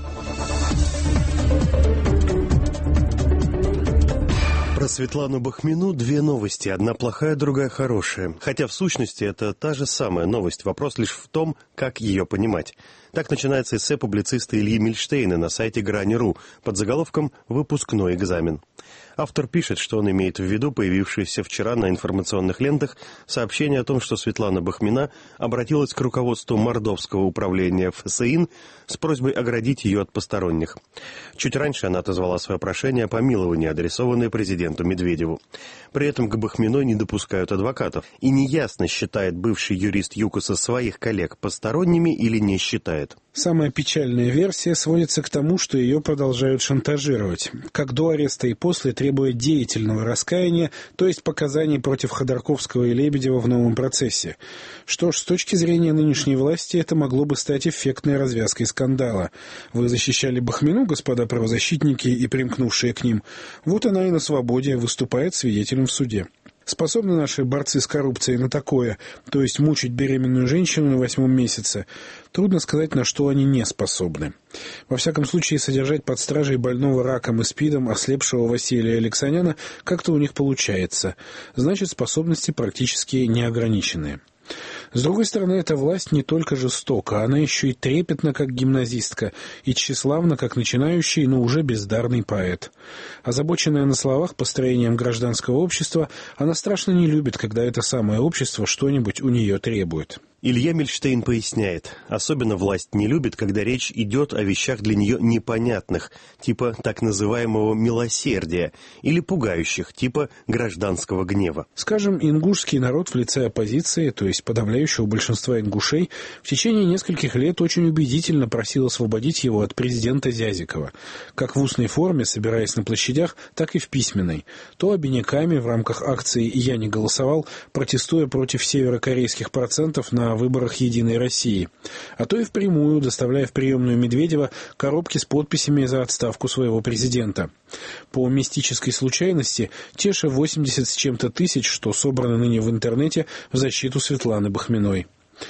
Про Светлану Бахмину 2 новости. Одна плохая, другая хорошая. Хотя в сущности это та же самая новость. Вопрос лишь в том, как ее понимать. Так начинается эссе публициста Ильи Мильштейна на сайте Грани.ру под заголовком «Выпускной экзамен». Автор пишет, что он имеет в виду появившееся вчера на информационных лентах сообщение о том, что Светлана Бахмина обратилась к руководству Мордовского управления ФСИН с просьбой оградить ее от посторонних. Чуть раньше она отозвала свое прошение о помиловании, адресованное президенту Медведеву. При этом к Бахминой не допускают адвокатов. И неясно, считает бывший юрист ЮКОСа своих коллег посторонними или не считает. Самая печальная версия сводится к тому, что ее продолжают шантажировать. Как до ареста и после, требуя деятельного раскаяния, то есть показаний против Ходорковского и Лебедева в новом процессе. Что ж, с точки зрения нынешней власти, это могло бы стать эффектной развязкой скандала. Вы защищали Бахмину, господа правозащитники и примкнувшие к ним. Вот она и на свободе выступает свидетелем в суде. Способны наши борцы с коррупцией на такое, то есть мучить беременную женщину на 8-м месяце? Трудно сказать, на что они не способны. Во всяком случае, содержать под стражей больного раком и СПИДом ослепшего Василия Алексаняна как-то у них получается. Значит, способности практически неограниченные. С другой стороны, эта власть не только жестока, она еще и трепетна, как гимназистка, и тщеславна, как начинающий, но уже бездарный поэт. Озабоченная на словах построением гражданского общества, она страшно не любит, когда это самое общество что-нибудь у нее требует. Илья Мильштейн поясняет, особенно власть не любит, когда речь идет о вещах для нее непонятных, типа так называемого милосердия, или пугающих, типа гражданского гнева. Скажем, ингушский народ в лице оппозиции, то есть подавляющего большинства ингушей, в течение нескольких лет очень убедительно просил освободить его от президента Зязикова, как в устной форме, собираясь на площадях, так и в письменной, то обиняками в рамках акции «Я не голосовал», протестуя против северокорейских процентов на выборах «Единой России», а то и впрямую доставляя в приемную Медведева коробки с подписями за отставку своего президента. По мистической случайности, те же 80 с чем-то тысяч, что собраны ныне в интернете в защиту Светланы Бахминой.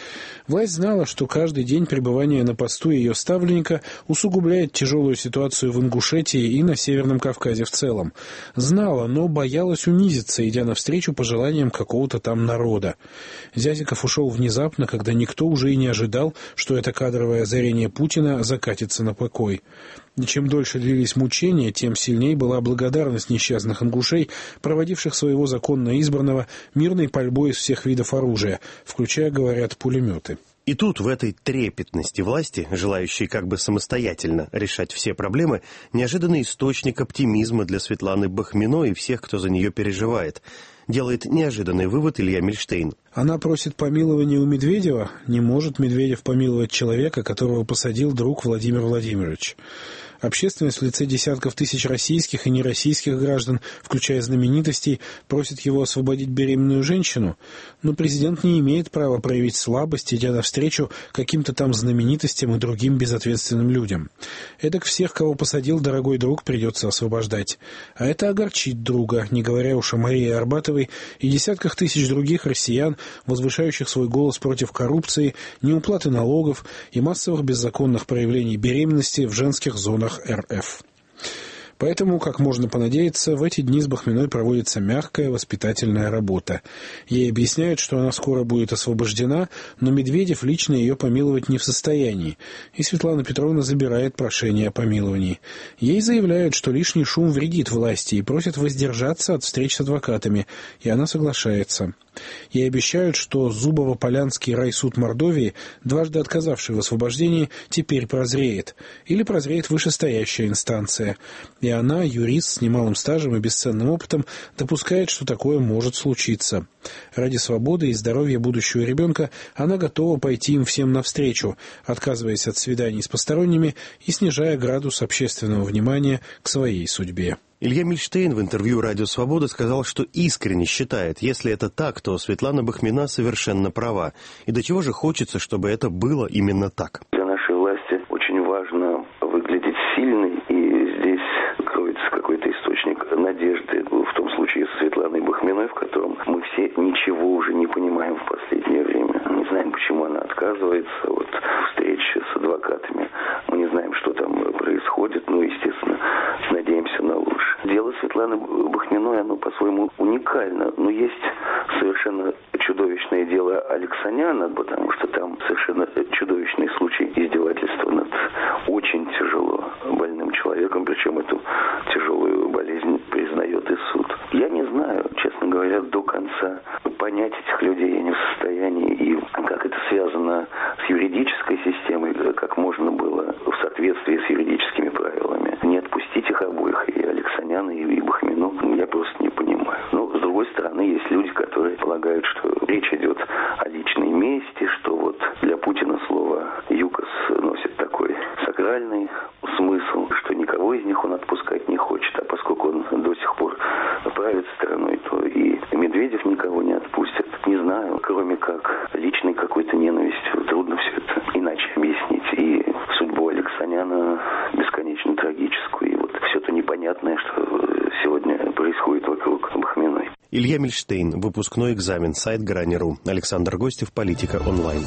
Власть знала, что каждый день пребывания на посту ее ставленника усугубляет тяжелую ситуацию в Ингушетии и на Северном Кавказе в целом. Знала, но боялась унизиться, идя навстречу пожеланиям какого-то там народа. Зязиков ушел внезапно, когда никто уже и не ожидал, что это кадровое озарение Путина закатится на покой. И чем дольше длились мучения, тем сильнее была благодарность несчастных ингушей, проводивших своего законно избранного мирной пальбой из всех видов оружия, включая, говорят, пулеметы. И тут, в этой трепетности власти, желающей как бы самостоятельно решать все проблемы, неожиданный источник оптимизма для Светланы Бахмино и всех, кто за нее переживает. Делает неожиданный вывод Илья Мильштейн. Она просит помилования у Медведева. Не может Медведев помиловать человека, которого посадил друг Владимир Владимирович. Общественность в лице десятков тысяч российских и нероссийских граждан, включая знаменитостей, просит его освободить беременную женщину. Но президент не имеет права проявить слабость, идя навстречу каким-то там знаменитостям и другим безответственным людям. Эдак всех, кого посадил дорогой друг, придется освобождать. А это огорчит друга, не говоря уж о Марии Арбатовой и десятках тысяч других россиян, возвышающих свой голос против коррупции, неуплаты налогов и массовых беззаконных проявлений беременности в женских зонах РФ. Поэтому, как можно понадеяться, в эти дни с Бахминой проводится мягкая воспитательная работа. Ей объясняют, что она скоро будет освобождена, но Медведев лично ее помиловать не в состоянии, и Светлана Петровна забирает прошение о помиловании. Ей заявляют, что лишний шум вредит власти и просят воздержаться от встреч с адвокатами, и она соглашается. Ей обещают, что Зубово-Полянский райсуд Мордовии, дважды отказавший в освобождении, теперь прозреет. Или прозреет вышестоящая инстанция. И она, юрист с немалым стажем и бесценным опытом, допускает, что такое может случиться. Ради свободы и здоровья будущего ребенка она готова пойти им всем навстречу, отказываясь от свиданий с посторонними и снижая градус общественного внимания к своей судьбе. Илья Мильштейн в интервью «Радио Свобода» сказал, что искренне считает, если это так, то Светлана Бахмина совершенно права. И до чего же хочется, чтобы это было именно так. Для нашей власти очень важно выглядеть сильной, и здесь кроется какой-то источник надежды, в том случае с Светланой Бахминой, в котором мы все ничего уже не понимаем в последнее время. Мы не знаем, почему она отказывается от встречи с адвокатами. Мы не знаем, что там происходит, но, естественно, надеемся на лучшее. Дело Светланы Бахминой, оно по-своему уникально, но есть совершенно чудовищное дело Алексаняна, потому что там совершенно чудовищный случай издевательства над очень тяжело больным человеком, причем эту тяжелую болезнь признает и суд. Я не знаю, честно говоря, до конца понять этих людей я не в состоянии, и как это связано с юридической системой, как можно было в соответствии с юридическими правилами не отпустить их обоих, и Алексаняна, и Бахмину, я просто не понимаю. Но, с другой стороны, есть люди, которые полагают, что речь идет о личной мести, что вот для Путина слово «ЮКОС» носит такой сакральный смысл, что никого из них он отпускать не хочет, а поскольку он до сих пор правит страной, то и Медведев никого не отпустит. Не знаю, кроме как личной какой-то ненавистью, трудно все это иначе объяснить. И судьбу Алексаняна бесконечно трагическую, и вот все то непонятное, что сегодня происходит вокруг Бахминой. Илья Мильштейн, выпускной экзамен, сайт Грани.ру. Александр Гостев, Политика онлайн.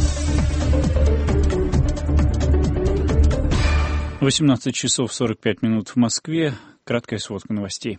18 часов 45 минут в Москве. Краткая сводка новостей.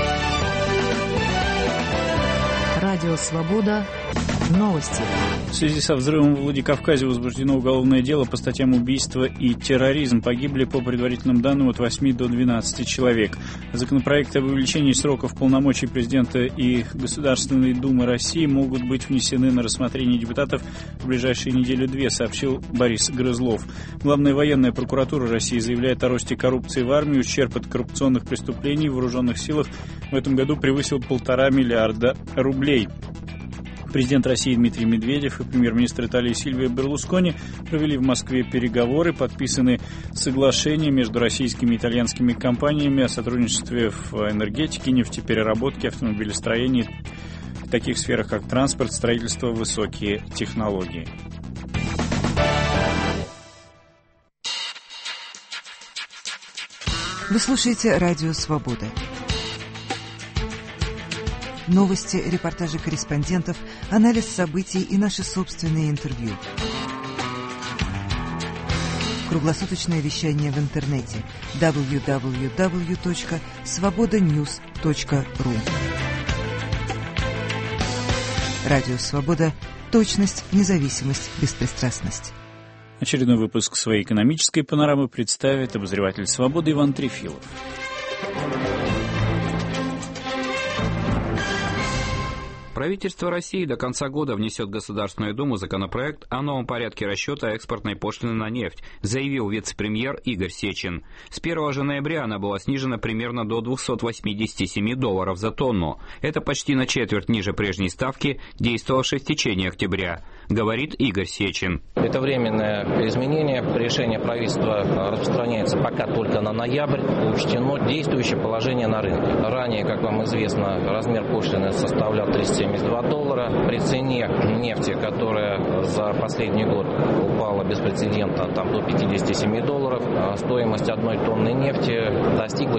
Радио «Свобода». Новости. В связи со взрывом в Владикавказе возбуждено уголовное дело по статьям убийства и терроризм. Погибли, по предварительным данным, от 8 до 12 человек. Законопроекты об увеличении сроков полномочий президента и Государственной Думы России могут быть внесены на рассмотрение депутатов в ближайшие недели-две, сообщил Борис Грызлов. Главная военная прокуратура России заявляет о росте коррупции в армии. Ущерб от коррупционных преступлений в вооруженных силах в этом году превысил 1,5 миллиарда рублей. Президент России Дмитрий Медведев и премьер-министр Италии Сильвио Берлускони провели в Москве переговоры, подписаны соглашения между российскими и итальянскими компаниями о сотрудничестве в энергетике, нефтепереработке, автомобилестроении, в таких сферах, как транспорт, строительство, высокие технологии. Вы слушаете «Радио Свобода». новости, репортажи корреспондентов, анализ событий и наши собственные интервью. Круглосуточное вещание в интернете www.svobodanews.ru. Радио «Свобода». Точность, независимость, беспристрастность. Очередной выпуск своей экономической панорамы представит обозреватель «Свободы» Иван Трефилов. Правительство России до конца года внесет в Государственную Думу законопроект о новом порядке расчета экспортной пошлины на нефть, заявил вице-премьер Игорь Сечин. С 1 же ноября она была снижена примерно до $287 за тонну. Это почти на четверть ниже прежней ставки, действовавшей в течение октября, говорит Игорь Сечин. Это временное изменение. Решение правительства распространяется пока только на ноябрь. Учтено действующее положение на рынке. Ранее, как вам известно, размер пошлины составлял $372. При цене нефти, которая за последний год упала беспрецедентно до $57, стоимость одной тонны нефти достигла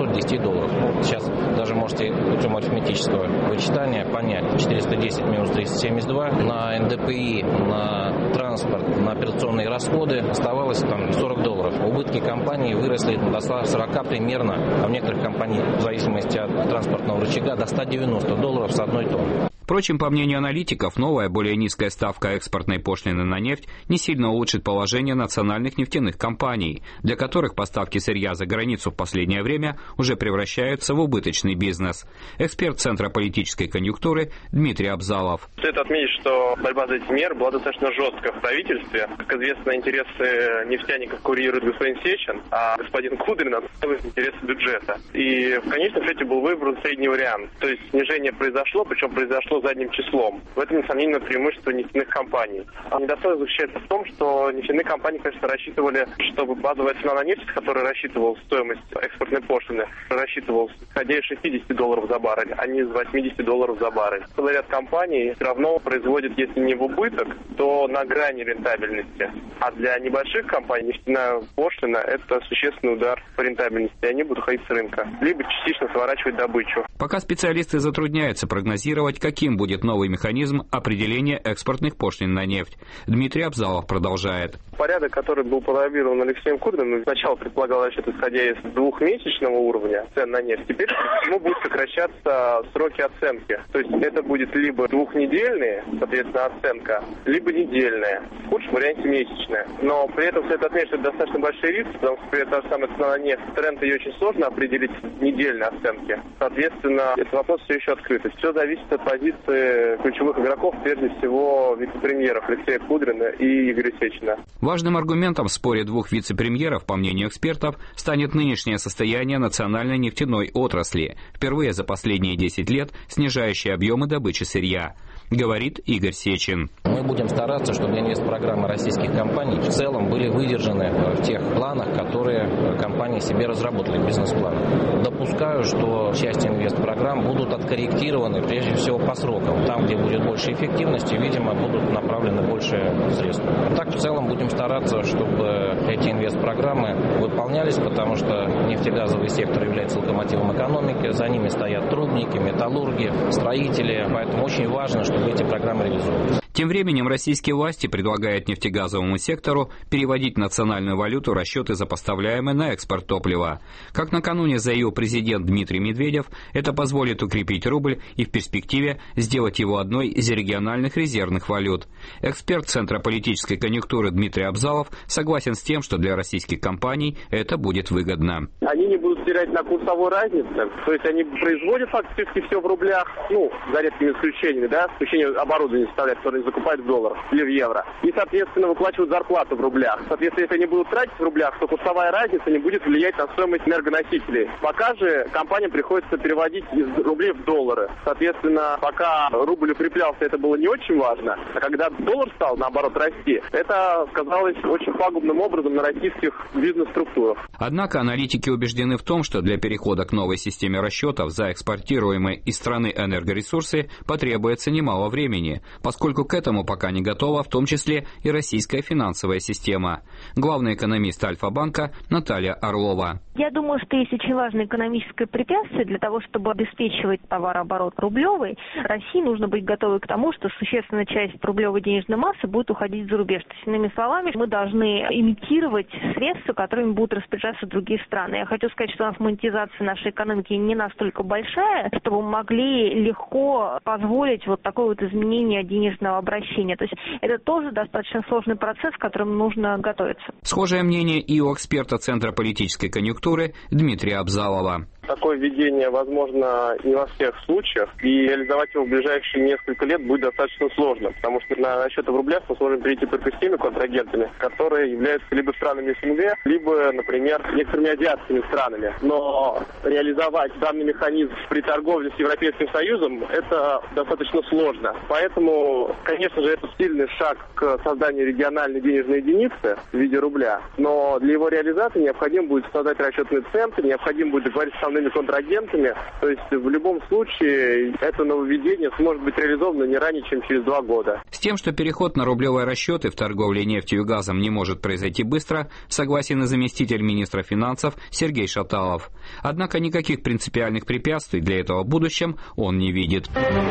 $410. Сейчас даже можете путем арифметического вычитания понять. 410 минус 372 на НДПИ, на транспорт, на операционные расходы оставалось $40. Убытки компании выросли до 140 примерно, а в некоторых компаниях, в зависимости от транспортного рычага, до $190 с одной тонны. Впрочем, по мнению аналитиков, новая, более низкая ставка экспортной пошлины на нефть не сильно улучшит положение национальных нефтяных компаний, для которых поставки сырья за границу в последнее время уже превращаются в убыточный бизнес. Эксперт Центра политической конъюнктуры Дмитрий Абзалов. Стоит отметить, что борьба за эти меры была достаточно жесткая в правительстве. Как известно, интересы нефтяников курирует господин Сечин, а господин Кудрин отстаивает интересы бюджета. И в конечном счете был выбран средний вариант. То есть снижение произошло, причем произошло задним числом. В этом, несомненно, преимущество нефтяных компаний. А недостаток заключается в том, что нефтяные компании, конечно, рассчитывали, чтобы базовая цена на нефть, которая рассчитывалась стоимость экспортной пошлины, рассчитывалась исходя из $60 за баррель, а не из $80 за баррель. Целый ряд компаний все равно производит, если не в убыток, то на грани рентабельности. А для небольших компаний нефтяная пошлина – это существенный удар по рентабельности. Они будут ходить с рынка, либо частично сворачивать добычу. Пока специалисты затрудняются прогнозировать, каким будет новый механизм определения экспортных пошлин на нефть. Дмитрий Абзалов продолжает. Порядок, который был пролоббирован Алексеем Кудриным, сначала предполагал расчет, исходя из двухмесячного уровня цен на нефть. Теперь ему будут сокращаться сроки оценки. То есть это будет либо двухнедельные, соответственно, оценка, либо недельная. В худшем варианте месячная. Но при этом следует отметить, что это достаточно большой риск, потому что при этом та же самая цена на нефть, тренд ее очень сложно определить в недельной оценке. Соответственно, этот вопрос все еще открыт. Все зависит от позиции ключевых игроков, прежде всего вице-премьеров Алексея Кудрина и Игоря Сечина. Важным аргументом в споре двух вице-премьеров, по мнению экспертов, станет нынешнее состояние национальной нефтяной отрасли, впервые за последние 10 лет снижающее объемы добычи сырья, говорит Игорь Сечин. Мы будем стараться, чтобы инвестпрограммы российских компаний в целом были выдержаны в тех планах, которые компании себе разработали, бизнес-планы. Допускаю, что часть инвестпрограмм будут откорректированы прежде всего по срокам. Там, где будет больше эффективности, видимо, будут направлены больше средств. Так, в целом, будем стараться, чтобы эти инвестпрограммы выполнялись, потому что нефтегазовый сектор является локомотивом экономики, за ними стоят трубники, металлурги, строители, поэтому очень важно, чтобы эти программы реализовывались. Тем временем российские власти предлагают нефтегазовому сектору переводить в национальную валюту расчеты за поставляемое на экспорт топлива. Как накануне заявил президент Дмитрий Медведев, это позволит укрепить рубль и в перспективе сделать его одной из региональных резервных валют. Эксперт Центра политической конъюнктуры Дмитрий Абзалов согласен с тем, что для российских компаний это будет выгодно. Они не будут терять на курсовой разнице, то есть они производят фактически все в рублях, за редкими исключениями, исключение оборудования составляет, которые закупают в долларах или в евро. И, соответственно, выплачивают зарплату в рублях. Соответственно, если они будут тратить в рублях, то курсовая разница не будет влиять на стоимость энергоносителей. Пока же компаниям приходится переводить из рублей в доллары. Соответственно, пока рубль укреплялся, это было не очень важно. А когда доллар стал, наоборот, расти, это сказалось очень пагубным образом на российских бизнес-структурах. Однако аналитики убеждены в том, что для перехода к новой системе расчетов за экспортируемые из страны энергоресурсы потребуется немало времени, поскольку к этому пока не готова, в том числе и российская финансовая система. Главный экономист Альфа-банка Наталья Орлова. Я думаю, что есть очень важное экономическое препятствие для того, чтобы обеспечивать товарооборот рублевый. России нужно быть готовой к тому, что существенная часть рублевой денежной массы будет уходить за рубеж. То есть, иными словами, мы должны имитировать средства, которыми будут распоряжаться другие страны. Я хочу сказать, что у нас монетизация нашей экономики не настолько большая, чтобы мы могли легко позволить вот такое вот изменение денежного обращения. То есть это тоже достаточно сложный процесс, к которому нужно готовиться. Схожее мнение и у эксперта Центра политической конъюнктуры Дмитрия Абзалова. Такое введение возможно не во всех случаях, и реализовать его в ближайшие несколько лет будет достаточно сложно, потому что на расчеты в рублях мы сможем перейти только с теми контрагентами, которые являются либо странами СНГ, либо, например, некоторыми азиатскими странами. Но реализовать данный механизм при торговле с Европейским Союзом – это достаточно сложно. Поэтому, конечно же, это сильный шаг к созданию региональной денежной единицы в виде рубля, но для его реализации необходимо будет создать расчетный центр, необходимо будет договориться с контрагентами, то есть в любом случае это нововведение сможет быть реализовано не ранее, чем через 2 года. С тем, что переход на рублевые расчеты в торговле нефтью и газом не может произойти быстро, согласен и заместитель министра финансов Сергей Шаталов. Однако никаких принципиальных препятствий для этого в будущем он не видит.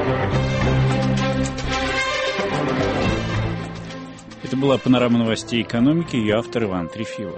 Это была панорама новостей экономики, ее автор Иван Трефилов.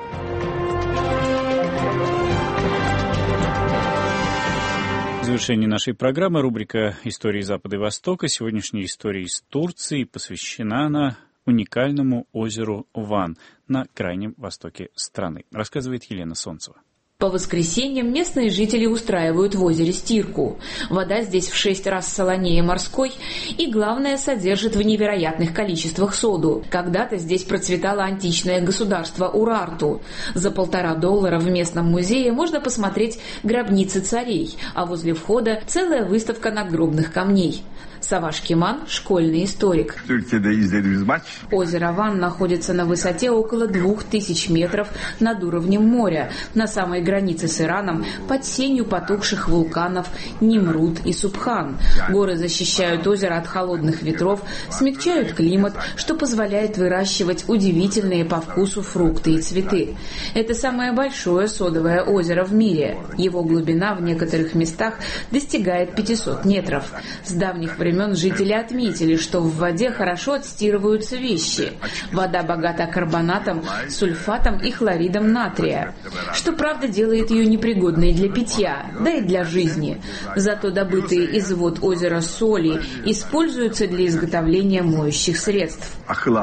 В завершении нашей программы рубрика «Истории Запада и Востока». Сегодняшняя история из Турции, посвящена она уникальному озеру Ван на крайнем востоке страны. Рассказывает Елена Солнцева. По воскресеньям местные жители устраивают в озере стирку. Вода здесь в 6 раз солонее морской и, главное, содержит в невероятных количествах соду. Когда-то здесь процветало античное государство Урарту. За $1,5 в местном музее можно посмотреть гробницы царей, а возле входа целая выставка надгробных камней. Саваш Кеман – школьный историк. Озеро Ван находится на высоте около 2000 метров над уровнем моря, на самой границе с Ираном, под сенью потухших вулканов Нимрут и Субхан. Горы защищают озеро от холодных ветров, смягчают климат, что позволяет выращивать удивительные по вкусу фрукты и цветы. Это самое большое содовое озеро в мире. Его глубина в некоторых местах достигает 500 метров. С давних времен жители отметили, что в воде хорошо отстирываются вещи. Вода богата карбонатом, сульфатом и хлоридом натрия, что, правда, делает ее непригодной для питья, да и для жизни. Зато добытые из вод озера соли используются для изготовления моющих средств.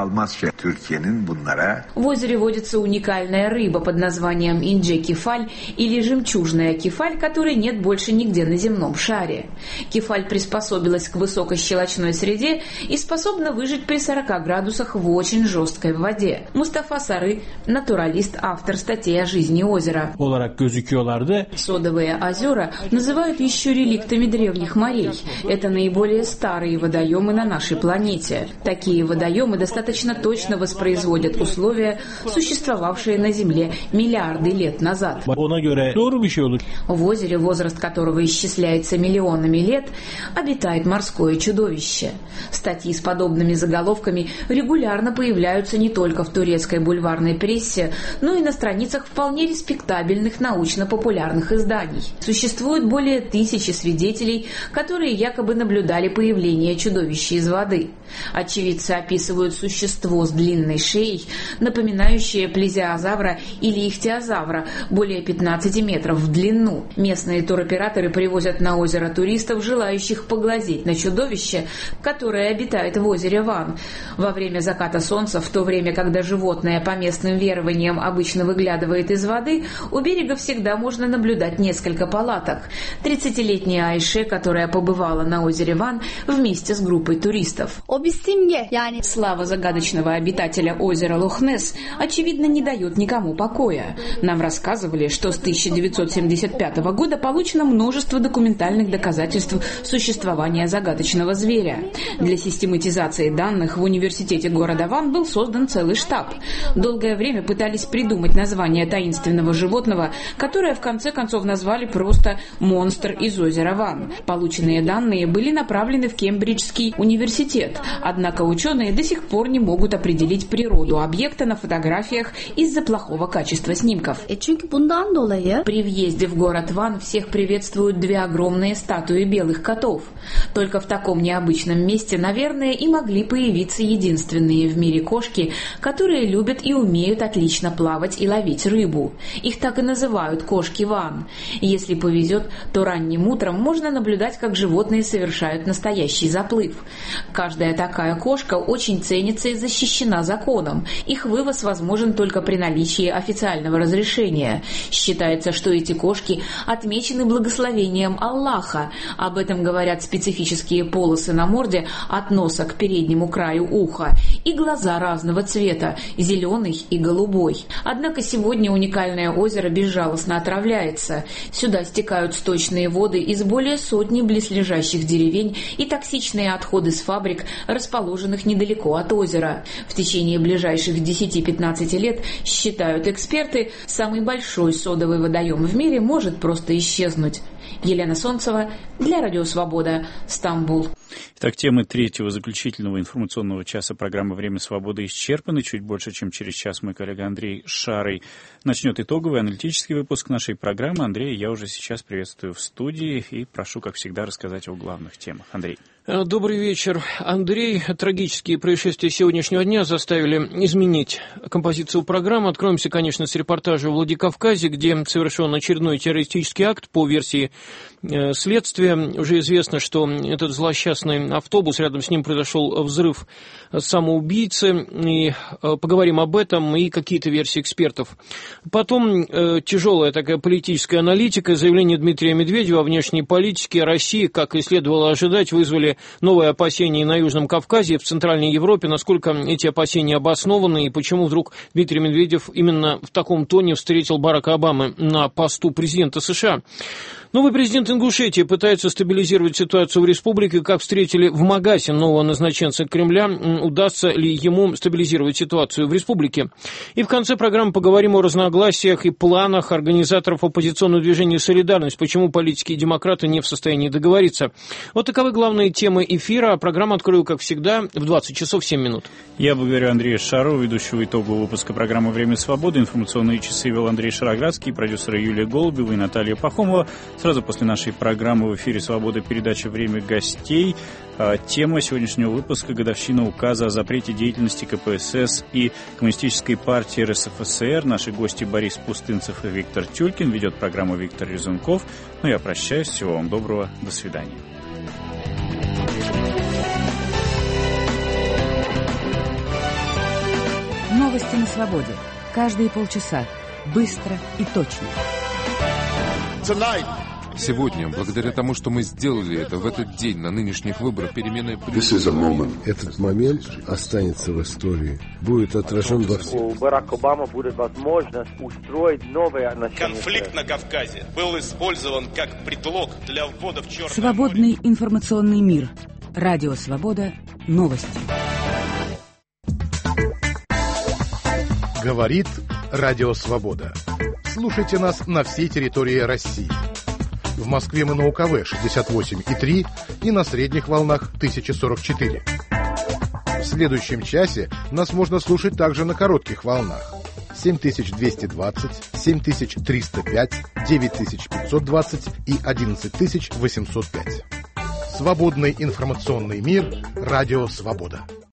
В озере водится уникальная рыба под названием инже-кефаль или жемчужная кефаль, которой нет больше нигде на земном шаре. Кефаль приспособилась к высокощелочной среде и способна выжить при 40 градусах в очень жесткой воде. Мустафа Сары – натуралист, автор статей о жизни озера. Содовые озера называют еще реликтами древних морей. Это наиболее старые водоемы на нашей планете. Такие водоемы достаточно точно воспроизводят условия, существовавшие на Земле миллиарды лет назад. В озере, возраст которого исчисляется миллионами лет, обитает морское чудовище. Статьи с подобными заголовками регулярно появляются не только в турецкой бульварной прессе, но и на страницах вполне респектабельных научно-популярных изданий. Существует более 1000 свидетелей, которые якобы наблюдали появление чудовища из воды. Очевидцы описывают существо с длинной шеей, напоминающее плезиозавра или ихтиозавра, более 15 метров в длину. Местные туроператоры привозят на озеро туристов, желающих поглазеть на чудовище, которое обитает в озере Ван. Во время заката солнца, в то время, когда животное по местным верованиям обычно выглядывает из воды, у берега всегда можно наблюдать несколько палаток. 30-летняя Айше, которая побывала на озере Ван вместе с группой туристов. Слава загадочного обитателя озера Лох-Несс, очевидно, не дает никому покоя. Нам рассказывали, что с 1975 года получено множество документальных доказательств существования загадочного зверя. Для систематизации данных в университете города Ван был создан целый штаб. Долгое время пытались придумать название таинственного животного, которое в конце концов назвали просто «монстр из озера Ван». Полученные данные были направлены в Кембриджский университет, Однако ученые до сих пор не могут определить природу объекта на фотографиях из-за плохого качества снимков. При въезде в город Ван всех приветствуют две огромные статуи белых котов. Только в таком необычном месте, наверное, и могли появиться единственные в мире кошки, которые любят и умеют отлично плавать и ловить рыбу. Их так и называют кошки Ван. Если повезет, то ранним утром можно наблюдать, как животные совершают настоящий заплыв. Каждая такая кошка очень ценится и защищена законом. Их вывоз возможен только при наличии официального разрешения. Считается, что эти кошки отмечены благословением Аллаха. Об этом говорят специфические полосы на морде от носа к переднему краю уха и глаза разного цвета – зеленый и голубой. Однако сегодня уникальное озеро безжалостно отравляется. Сюда стекают сточные воды из более сотни близлежащих деревень и токсичные отходы с фабрик, расположенных недалеко от озера. В течение ближайших 10-15 лет, считают эксперты, самый большой содовый водоем в мире может просто исчезнуть. Елена Солнцева для Радио Свобода, Стамбул. Итак, темы третьего заключительного информационного часа программы «Время свободы» исчерпаны. Чуть больше, чем через час мой коллега Андрей Шарый начнет итоговый аналитический выпуск нашей программы. Андрей, я уже сейчас приветствую в студии и прошу, как всегда, рассказать о главных темах. Андрей. Добрый вечер, Андрей. Трагические происшествия сегодняшнего дня заставили изменить композицию программы. Откроемся, конечно, с репортажа в Владикавказе, где совершен очередной террористический акт по версии следствия. Уже известно, что этот злосчастный автобус, рядом с ним произошел взрыв самоубийцы. И поговорим об этом и какие-то версии экспертов. Потом тяжелая такая политическая аналитика. Заявление Дмитрия Медведева о внешней политике России, как и следовало ожидать, вызвали новые опасения на Южном Кавказе и в Центральной Европе. Насколько эти опасения обоснованы и почему вдруг Дмитрий Медведев именно в таком тоне встретил Барака Обамы на посту президента США? Новый президент Ингушетии пытается стабилизировать ситуацию в республике. Как встретили в Магасе нового назначенца Кремля, удастся ли ему стабилизировать ситуацию в республике? И в конце программы поговорим о разногласиях и планах организаторов оппозиционного движения «Солидарность». Почему политики и демократы не в состоянии договориться? Вот таковы главные темы эфира. Программу открою, как всегда, в 20 часов 7 минут. Я благодарю Андрея Шарова, ведущего итогового выпуска программы «Время свободы». Информационные часы вел Андрей Шароградский, продюсеры Юлия Голубева и Наталья Пахомова. Сразу после нашей программы в эфире «Свобода» передача «Время гостей». Тема сегодняшнего выпуска – годовщина указа о запрете деятельности КПСС и Коммунистической партии РСФСР. Наши гости Борис Пустынцев и Виктор Тюлькин. Ведет программу Виктор Резунков. Ну, я прощаюсь. Всего вам доброго. До свидания. Новости на свободе. Каждые полчаса. Быстро и точно. Сегодня, благодаря тому, что мы сделали это в этот день, на нынешних выборах, перемены... Этот момент останется в истории, будет отражен во всем. У Барака Обамы будет возможность устроить новое начало. Конфликт на Кавказе был использован как предлог для ввода в черное Свободный море. информационный мир. Радио Свобода. Новости. Говорит Радио Свобода. Слушайте нас на всей территории России. В Москве мы на УКВ 68,3 и на средних волнах 1044. В следующем часе нас можно слушать также на коротких волнах 7220, 7305, 9520 и 11805. Свободный информационный мир. Радио Свобода.